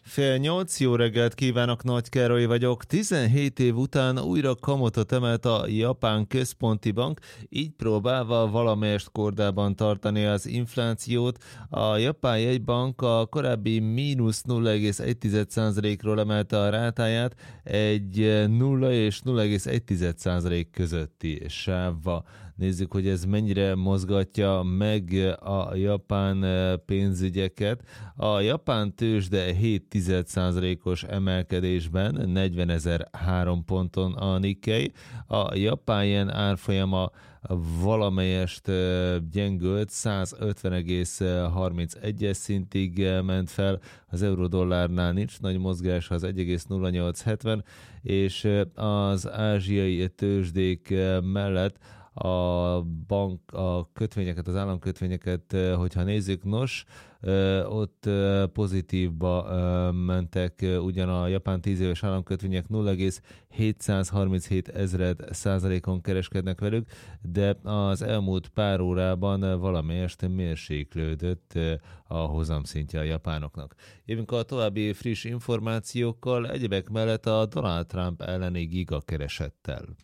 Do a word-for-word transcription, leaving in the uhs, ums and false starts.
Fél nyolc, jó reggelt kívánok, Nagy Károly vagyok. tizenhét év után újra kamatot emelt a Japán Központi Bank, így próbálva valamelyest kordában tartani az inflációt. A Japán Jegybank a korábbi mínusz nulla egész egy százalékról emelte a rátáját egy nulla és nulla egész egy százalék közötti sávba. Nézzük, hogy ez mennyire mozgatja meg a japán pénzügyeket. A japán tőzsde hét százalékos emelkedésben, negyvenezer-három ponton a Nikkei. A japán jen árfolyama valamelyest gyengült, százötven egész harmincegy szintig ment fel, az euró-dollárnál nincs nagy mozgás, az egy egész nulla nyolc hetven, és az ázsiai tőzsdék mellett a bank, a kötvényeket, az államkötvényeket, hogyha nézzük, nos, ott pozitívba mentek, ugyan a japán tíz éves államkötvények nulla egész hétszázharminchét ezred százalékon kereskednek velük, de az elmúlt pár órában valamelyest mérséklődött a hozamszintje a japánoknak. Jövünk a további friss információkkal, egyebek mellett a Donald Trump elleni gigakeresettel.